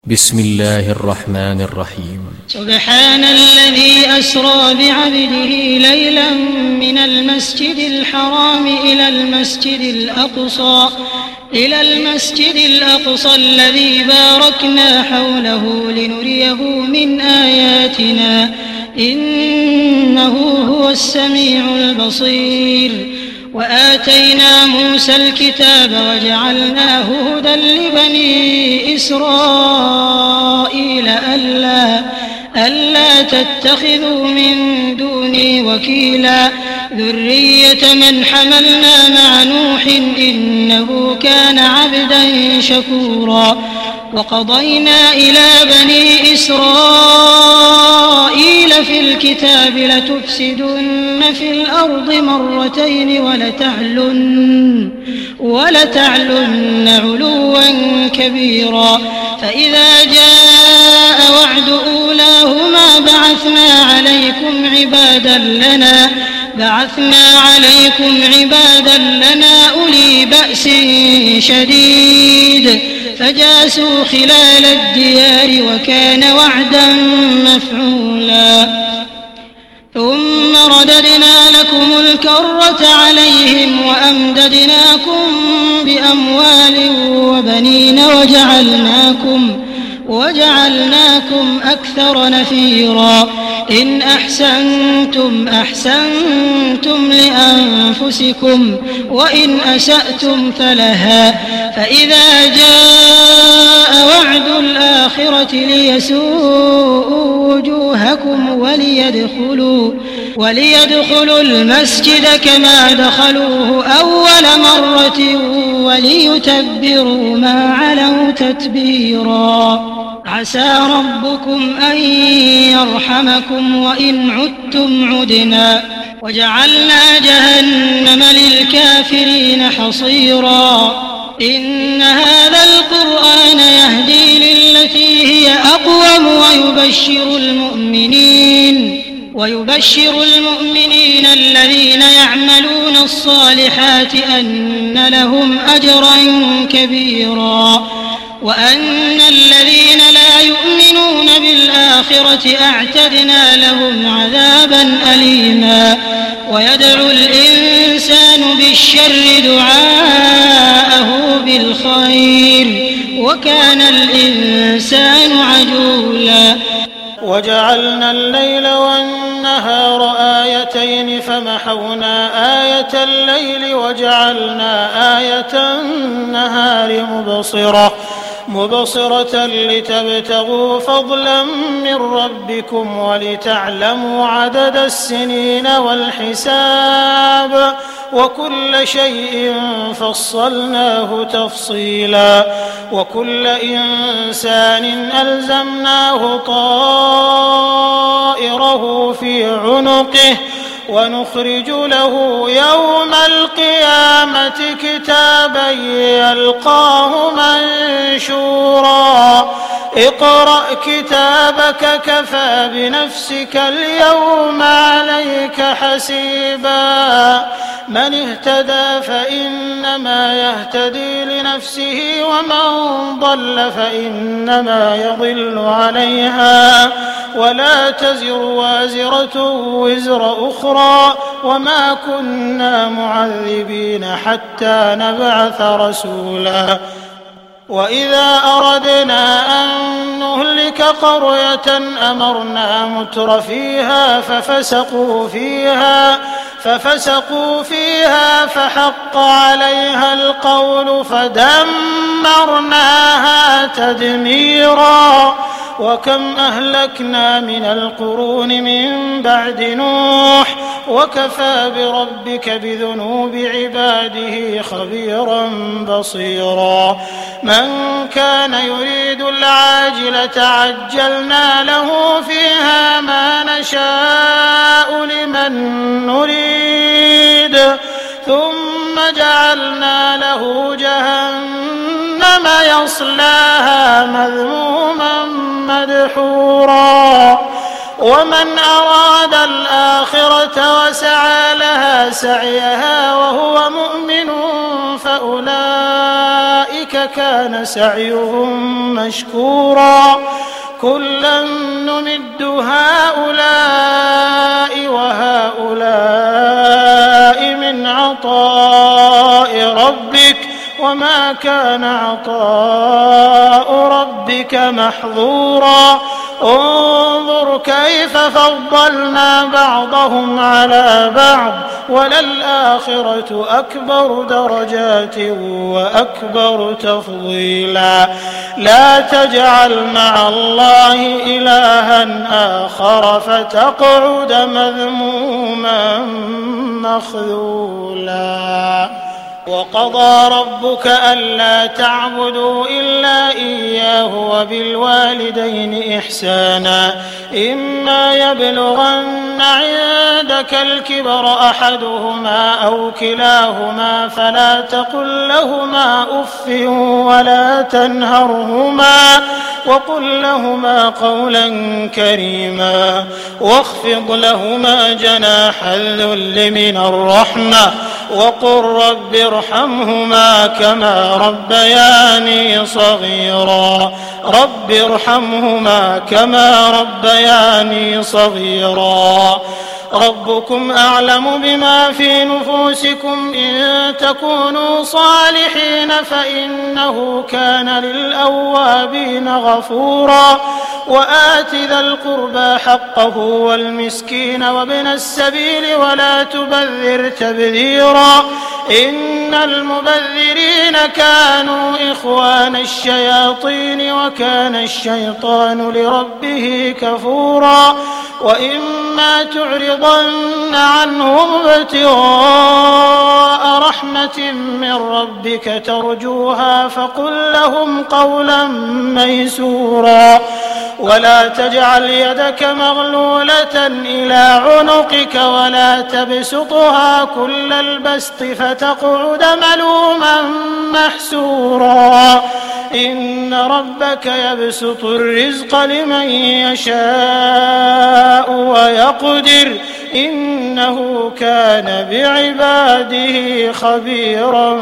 بسم الله الرحمن الرحيم. سبحان الذي أسرى بعبده ليلا من المسجد الحرام إلى المسجد الأقصى الذي باركنا حوله لنريه من آياتنا إنه هو السميع البصير. وآتينا موسى الكتاب وجعلناه هدى لبني إسرائيل ألا تتخذوا من دوني وكيلا ذرية من حملنا مع نوح إنه كان عبدا شكورا. وقضينا إلى بني إسرائيل في الكتاب لتفسدن في الأرض مرتين ولتعلن علوا كبيرا. فإذا جاء وعد أولاهما بعثنا عليكم عبادا لنا أولي بأس شديد فجاسوا خلال الديار وكان وعدا مفعولا. ثم رددنا لكم الكرة عليهم وأمددناكم بأموال وبنين وجعلناكم أكثر نفيرا. إن أحسنتم لأنفسكم وإن أسأتم فلها. فإذا جاء وعد الآخرة ليسوءوا وجوهكم وليدخلوا المسجد كما دخلوه أول مرة وليتبروا ما علوا تتبيرا. عسى ربكم أن يرحمكم وإن عدتم عدنا. وجعلنا جهنم للكافرين حصيرا. إن هذا القرآن يهدي للتي هي أقوم ويبشر المؤمنين الذين يعملون الصالحات أن لهم أجرا كبيرا. وأن الذين لا يؤمنون بالآخرة أعتدنا لهم عذابا أليما. ويدعو الإنسان بالشر دعاءه بالخير وكان الإنسان عجولا. وجعلنا الليل والنهار آيتين فمحونا آية الليل وجعلنا آية النهار مبصرة لتبتغوا فضلا من ربكم ولتعلموا عدد السنين والحساب وكل شيء فصلناه تفصيلا. وكل إنسان ألزمناه طائره في عنقه ونخرج له يوم القيامة كتابا يلقاه منشورا. اقرأ كتابك كفى بنفسك اليوم عليك حسيبا. من اهتدى فإنما يهتدي لنفسه ومن ضل فإنما يضل عليها ولا تزر وازرة وزر أخرى وما كنا معذبين حتى نبعث رسولا. وإذا أردنا أن نهلك قرية أمرنا متر فيها ففسقوا فيها فحق عليها القول فدمرناها تدميرا. وكم أهلكنا من القرون من بعد نوح وكفى بربك بذنوب عباده خبيرا بصيرا. من كان يريد العاجلة عجلنا له فيها ما نشاء لمن نريد ثم جعلنا له جهنم يصلاها مذموما مدحورا. ومن أراد الآخرة وسعى لها سعيها وهو مؤمن فأولئك أولئك كان سعيهم مشكورا كلا نمد هؤلاء وهؤلاء من عطاء ربك وما كان عطاء ربك محظورا انظر كيف فضلنا بعضهم على بعض وللآخرة أكبر درجات وأكبر تفضيلا لا تجعل مع الله إلها آخر فتقعد مذموما مخذولا وقضى ربك ألا تعبدوا إلا إياه وبالوالدين إحسانا إما يبلغن عندك الكبر أحدهما أو كلاهما فلا تقل لهما أف ولا تنهرهما وقل لهما قولا كريما واخفض لهما جناح الذل من الرحمة وقل رب ارحمهما كما ربياني صغيرا رب ارحمهما كما ربياني صغيرا ربكم أعلم بما في نفوسكم إن تكونوا صالحين فإنه كان للأوابين غفورا وآت ذا القربى حقه والمسكين وابن السبيل ولا تبذر تبذيرا إن المبذرين كانوا إخوان الشياطين وكان الشيطان لربه كفورا وإما تعرضن عنهم ابتغاء رحمة من ربك ترجوها فقل لهم قولا ميسورا ولا تجعل يدك مغلولة إلى عنقك ولا تبسطها كل البسط فتقعد ملوما محسورا إن ربك يبسط الرزق لمن يشاء ويقدر إنه كان بعباده خبيرا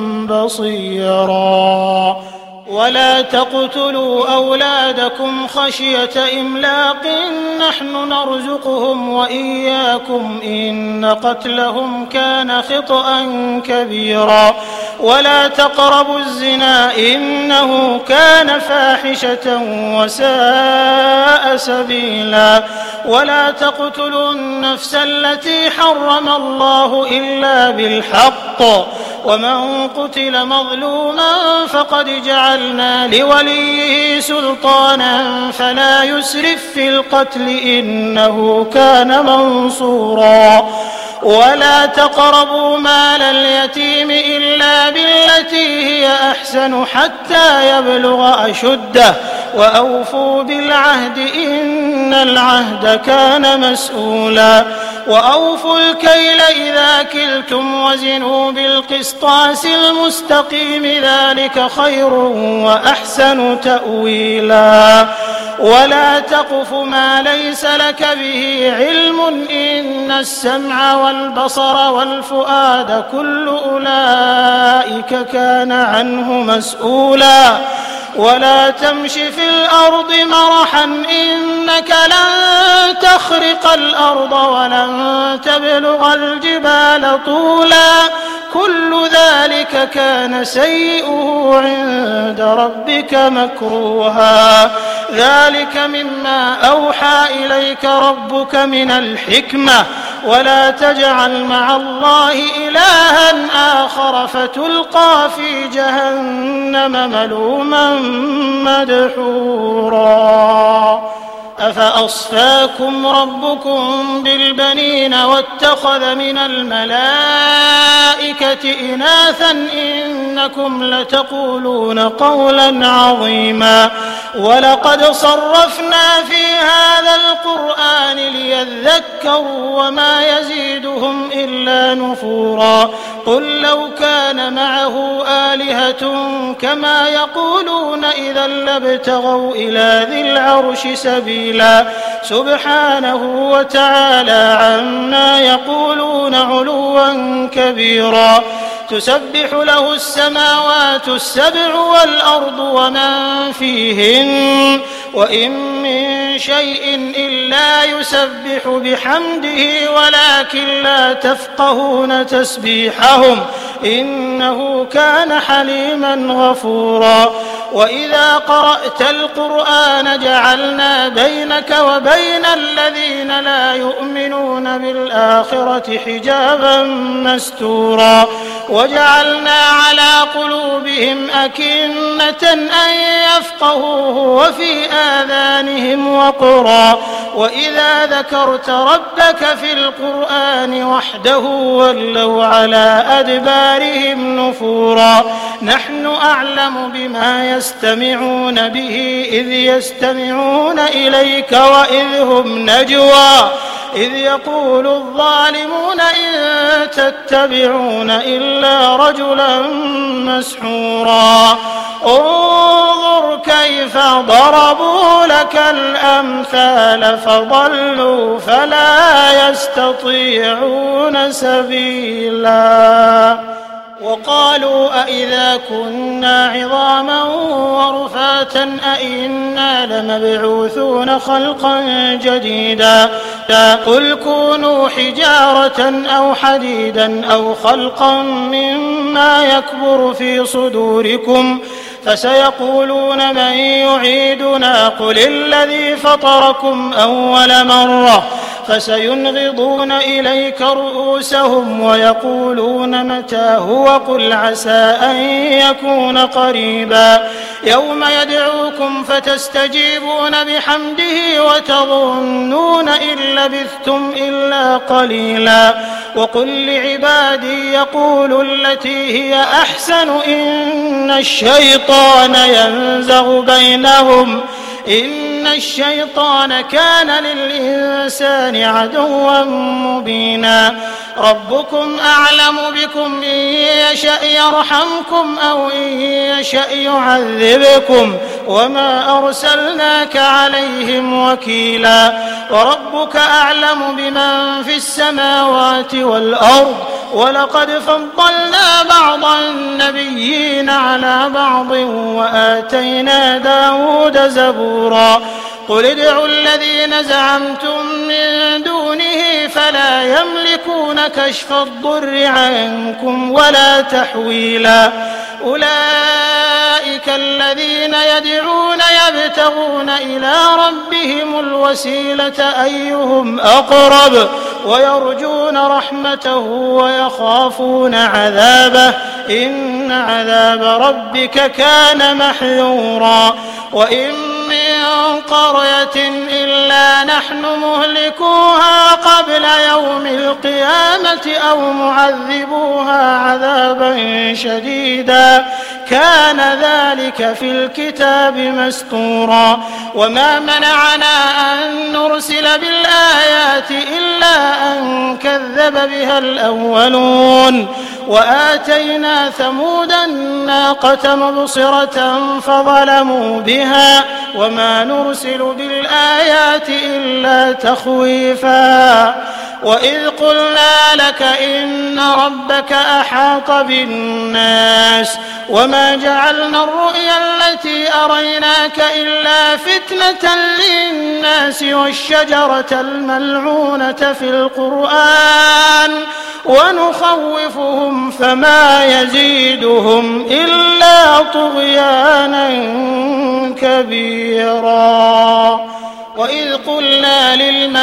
بصيرا ولا تقتلوا أولادكم خشية إملاق نحن نرزقهم وإياكم إن قتلهم كان خطأ كبيرا ولا تقربوا الزنا إنه كان فاحشة وساء سبيلا ولا تقتلوا النفس التي حرم الله إلا بالحق ومن قتل مظلوما فقد جعلنا لوليه سلطانا فلا يسرف في القتل إنه كان منصورا ولا تقربوا مال اليتيم إلا بالتي هي أحسن حتى يبلغ أشده وأوفوا بالعهد إن العهد كان مسؤولا وأوفوا الكيل إذا كلتم وزنوا بالقسطاس المستقيم ذلك خير وأحسن تأويلا ولا تقف ما ليس لك به علم إن السمع والبصر والفؤاد كل أولئك كان عنه مسؤولا ولا تمش في الأرض مرحا إنك لن تخرق الأرض ولن تبلغ الجبال طولا كل ذلك كان سيئه عند ربك مكروها ذلك مما أوحى إليك ربك من الحكمة ولا تجعل مع الله إلها آخر فتلقى في جهنم ملوما مدحورا أفأصفاكم ربكم بالبنين واتخذ من الملائكة إناثا إنكم لتقولون قولا عظيما ولقد صرفنا في هذا القرآن ليذكروا وما يزيدهم إلا نفورا قل لو كان معه آلهة كما يقولون إذا لابتغوا إلى ذي العرش سبيلا سبحانه وتعالى عما يقولون علوا كبيرا تسبح له السماوات السبع والأرض ومن فيهن وإن من شيء إلا يسبح بحمده ولكن لا تفقهون تسبيحهم إنه كان حليما غفورا وإذا قرأت القرآن جعلنا بينك وبين الذين لا يؤمنون بالآخرة حجابا مستورا وجعلنا على قلوبهم أكنة أن يفقهوه وفي آذانهم وقرا وإذا ذكرت ربك في القرآن وحده ولوا على أدبارهم نفورا نحن أعلم بما يستمعون به إذ يستمعون إليك وإذ هم نجوى إذ يقول الظالمون إن تتبعون إلا رجلا مسحورا انظر كيف ضربوا لك الأمثال فضلوا فلا يستطيعون سبيلا وقالوا أئذا كنا عظاما ورفاتا أئنا لمبعوثون خلقا جديدا قل كونوا حجارة أو حديدا أو خلقا مما يكبر في صدوركم فسيقولون من يعيدنا قل الذي فطركم أول مرة فسينغضون إليك رؤوسهم ويقولون متى هو قل عسى أن يكون قريبا يوم يدعوكم فتستجيبون بحمده وتظنون إن لبثتم إلا قليلا وقل لعبادي يقولوا التي هي أحسن إن الشيطان ينزغ بينهم إن الشيطان كان للإنسان عدوا مبينا ربكم أعلم بكم إن يشأ يرحمكم أو إن يشأ يعذبكم وما أرسلناك عليهم وكيلا وربك أعلم بمن في السماوات والأرض ولقد فضلنا بعض النبيين على بعض وآتينا داود زبورا قل ادعوا الذين زعمتم من دونه فلا يملكون كشف الضر عنكم ولا تحويلا أولئك الذين يدعون يبتغون إلى ربهم الوسيلة أيهم أقرب ويرجون رحمته ويخافون عذابه إن عذاب ربك كان محذورا وإن من قرية إلا نحن مهلكوها قبل يوم القيامة أو معذبوها عذابا شديدا كان ذلك في الكتاب مسطورا وما منعنا أن نرسل بالآيات إلا أن كذب بها الأولون وآتينا ثمود الناقة مبصرة فظلموا بها وما نرسل بالآيات إلا تخويفا وإذ قلنا لك إن ربك أحاط بالناس وما جعلنا الرؤيا التي أريناك إلا فتنة للناس والشجرة الملعونة في القرآن ونخوفهم فما يزيدهم إلا طغيانا كبيرا وإذ قلنا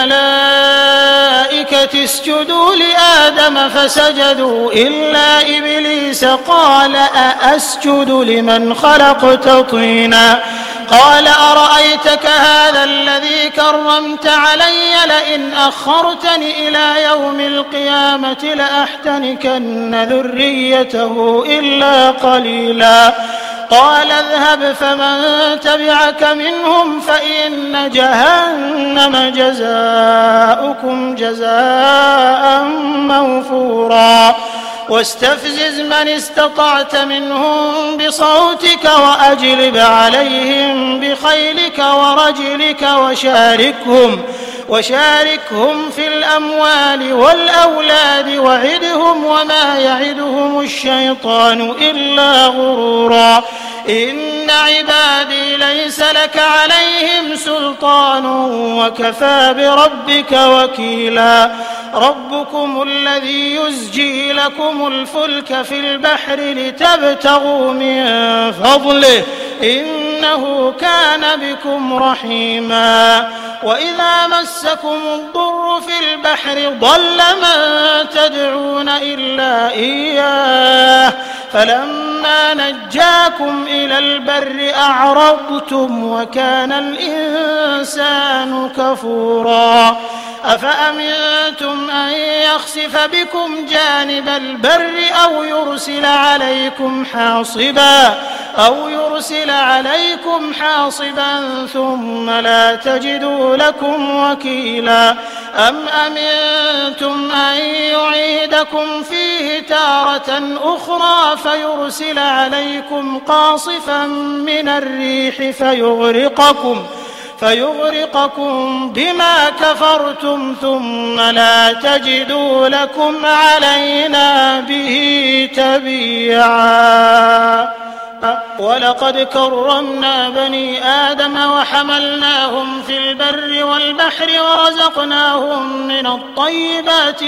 للملائكة اسجدوا لآدم فسجدوا إلا إبليس قال أأسجد لمن خلقت طينا قال أرأيتك هذا الذي كرمت علي لئن أخرتني إلى يوم القيامة لأحتنكن ذريته إلا قليلا قال اذهب فمن تبعك منهم فإن جهنم جزاؤكم جزاء موفورا واستفزز من استطعت منهم بصوتك وأجلب عليهم بخيلك ورجلك وشاركهم في الأموال والأولاد وعدهم وما يعدهم الشيطان إلا غرورا إن عبادي ليس لك عليهم سلطان وكفى بربك وكيلا ربكم الذي يزجي لكم الفلك في البحر لتبتغوا من فضله إنه كان بكم رحيما وإذا مسكم الضر في البحر ضل من تدعون إلا إياه فلما نجاكم إلى البر أعرضتم وكان الإنسان كفورا أفأمنتم أن يخسف بكم جانب البر أو يرسل عليكم حاصبا ثم لا تجدوا لكم وكيلا أم أمنتم أن يعيدكم فيه تارة أخرى فيرسل عليكم قاصفا من الريح فيغرقكم بما كفرتم ثم لا تجدوا لكم علينا به تبيعا ولقد كرمنا بني آدم وحملناهم في البر والبحر ورزقناهم من الطيبات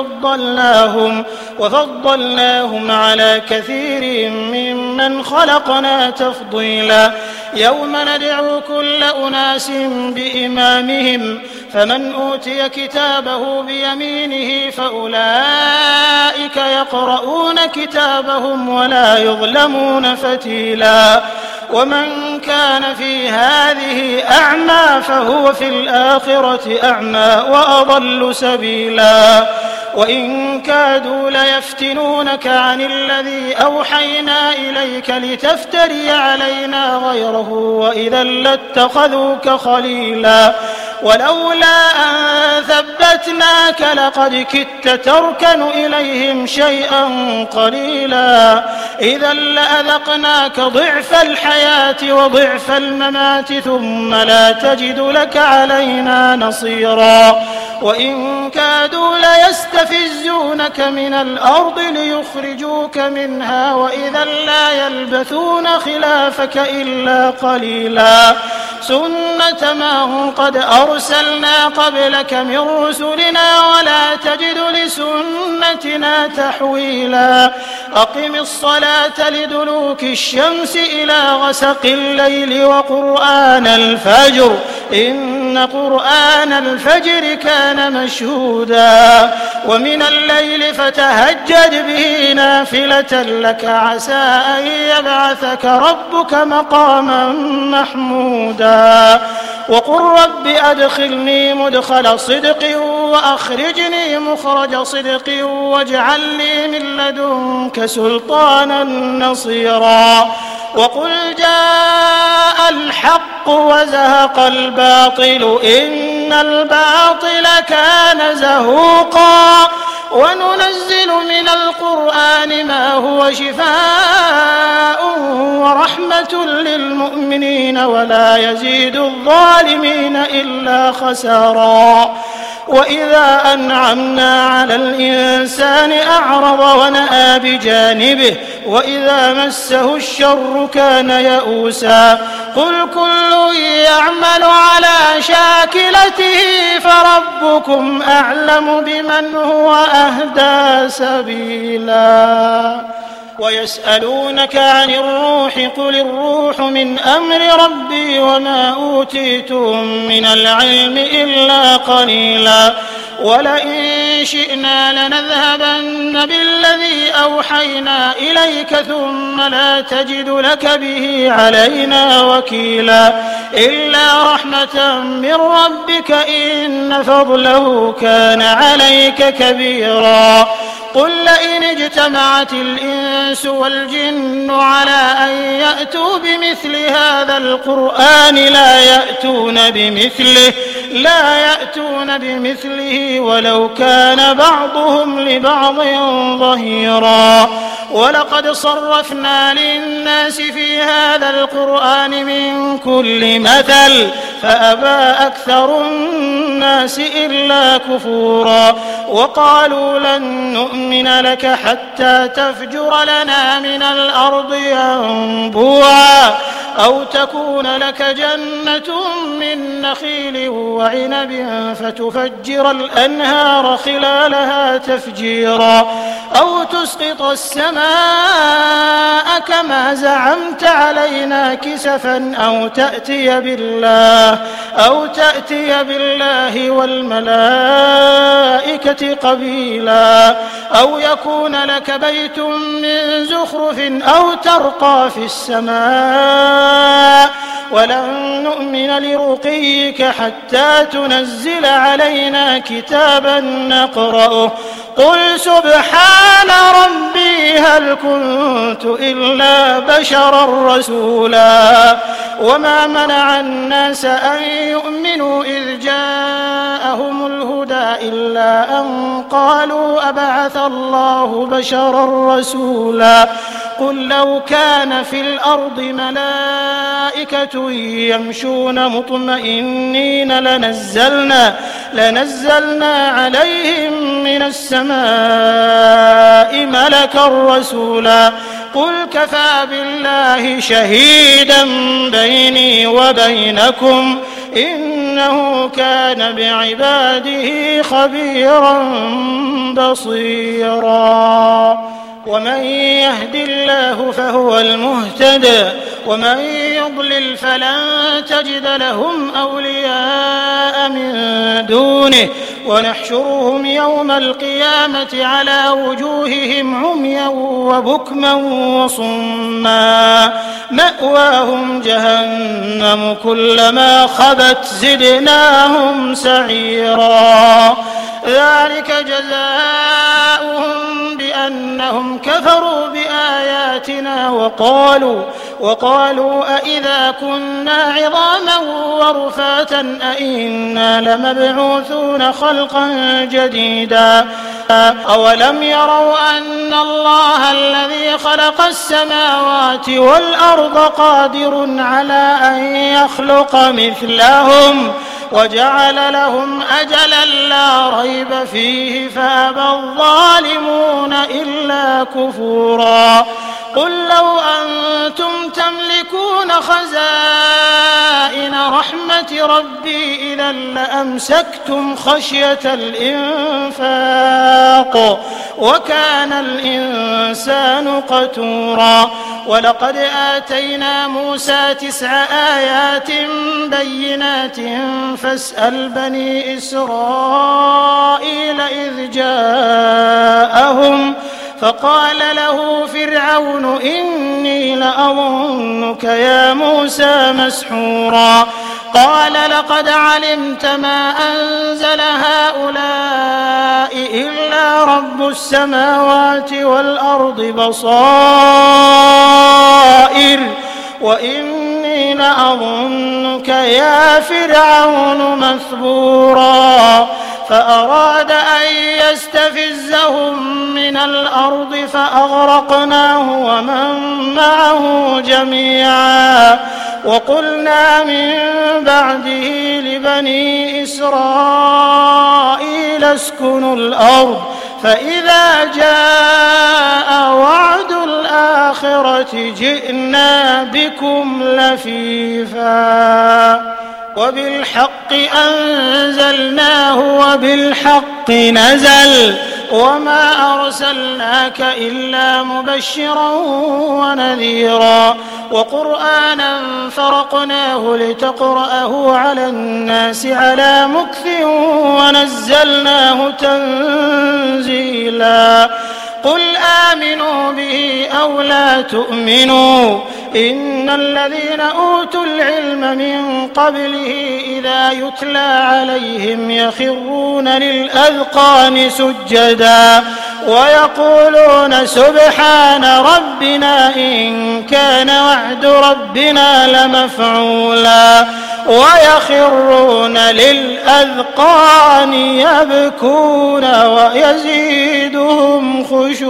وفضلناهم على كثير ممن خلقنا تفضيلا يوم ندعو كل أناس بإمامهم فمن أوتي كتابه بيمينه فأولئك يقرؤون كتابهم ولا يظلمون فتيلا ومن كان في هذه أعمى فهو في الآخرة أعمى وأضل سبيلا وإن كادوا ليفتنونك عن الذي أوحينا إليك لتفتري علينا غيره وإذا لاتخذوك خليلا ولولا أن ثبتناك لقد كدت تركن إليهم شيئا قليلا إذا لأذقناك ضعف الحياة وضعف الممات ثم لا تجد لك علينا نصيرا وإن كادوا ليستفزونك من الأرض ليخرجوك منها وإذا لا يلبثون خلافك إلا قليلا سنة من قد أرسلنا قبلك من رسلنا ولا تجد لسنتنا تحويلا أقم الصلاة لدلوك الشمس إلى غسق الليل وقرآن الفجر إن قرآن الفجر كان مشهودا ومن الليل فتهجد به نافلة لك عسى أن يبعثك ربك مقاما محمودا وقل رب أدخلني مدخل صدق وأخرجني مخرج صدق واجعل لي من لدنك سلطانا نصيرا وقل جاء الحق وزهق الباطل إن الباطل كان زهوقا وننزل من القرآن ما هو شفاء ورحمة للمؤمنين ولا يزيد الظالمين إلا خسارا وإذا أنعمنا على الإنسان أعرض ونأى بجانبه وإذا مسه الشر كان يئوسا قل كل يعمل على شاكلته فربكم أعلم بمن هو أهدى سبيلا ويسألونك عن الروح قل الروح من أمر ربي وما أوتيتم من العلم إلا قليلا ولئن شئنا لنذهبن بالذي أوحينا إليك ثم لا تجد لك به علينا وكيلا إلا رحمة من ربك إن فضله كان عليك كبيرا قل لئن اجتمعت الإنس والجن على أن يأتوا بمثل هذا القرآن لا يأتون بمثله ولو كان بعضهم لبعض ظهيرا ولقد صرفنا للناس في هذا القرآن من كل مثل فأبى أكثر الناس إلا كفورا وقالوا لن نؤمن لك حتى تفجر لنا من الأرض ينبوعا أو تكون لك جنة من نخيل وعنب فتفجر الأنهار خلالها تفجيرا أو تسقط السماء كما زعمت علينا كسفا أو تأتي بالله والملائكة قبيلا أو يكون لك بيت من زخرف أو ترقى في السماء ولن نؤمن لرقيك حتى تنزل علينا كتابا نقرأه قل سبحان ربي هل كنت إلا بشرا رسولا وما منع الناس أن يؤمنوا إذ جاءهم الهدى إلا أن قالوا أبعث الله بشرا رسولا قل لو كان في الأرض ملائكة يمشون مطمئنين لنزلنا عليهم من السماء ملكا رسولا قل كفى بالله شهيدا بيني وبينكم إنه كان بعباده خبيرا بصيرا ومن يهد الله فهو المهتد ومن يضلل فلن تجد لهم أولياء من دونه ونحشرهم يوم القيامة على وجوههم عميا وبكما وصما مأواهم جهنم كلما خبت زدناهم سعيرا ذلك جزاؤهم بأنهم كفروا بآياتنا وقالوا أئذا كنا عظاما ورفاتا أئنا لمبعوثون خلقا جديدا أولم يروا أن الله الذي خلق السماوات والأرض قادر على أن يخلق مثلهم وجعل لهم أجلا لا ريب فيه فأبى الظالمون إلا كفورا قل لو أنتم تملكون خزائن رحمة ربي إذا لأمسكتم خشية الإنفاق وكان الإنسان قتورا ولقد آتينا موسى 9 آيات بينات فاسأل بني إسرائيل إذ جاءهم فقال له فرعون إني لأظنك يا موسى مسحورا قال لقد علمت ما أنزل هؤلاء إلا رب السماوات والأرض بصائر وإني لأظنك يا فرعون مثبورا فأراد أن يستفزهم من الأرض فأغرقناه ومن معه جميعا وقلنا من بعده لبني إسرائيل اسكنوا الأرض فإذا جاء وعد الآخرة جئنا بكم لفيفا وبالحق أنزلناه وبالحق نزل وما أرسلناك إلا مبشرا ونذيرا وقرآنا فرقناه لتقرأه على الناس على مكث ونزلناه تنزيلا قل آمنوا به أو لا تؤمنوا إن الذين أوتوا العلم من قبله إذا يتلى عليهم يخرون للأذقان سجدا ويقولون سبحان ربنا إن كان وعد ربنا لمفعولا ويخرون للأذقان يبكون ويزيدهم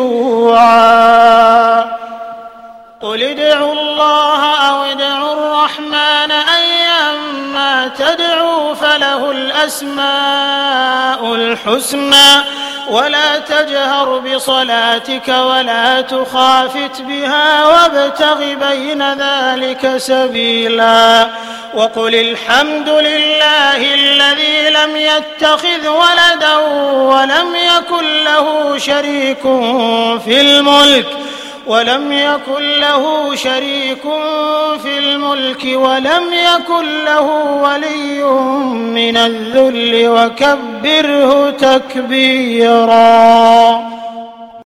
خشوعا قل ادعوا الله أو ادعوا الرحمن أيما أيما تدعوا فله الأسماء الحسنى ولا تجهر بصلاتك ولا تخافت بها وابتغ بين ذلك سبيلا وقل الحمد لله الذي لم يتخذ ولدا ولم يكن له شريك في الملك ولم يكن له ولي من الذل وكبره تكبيرا.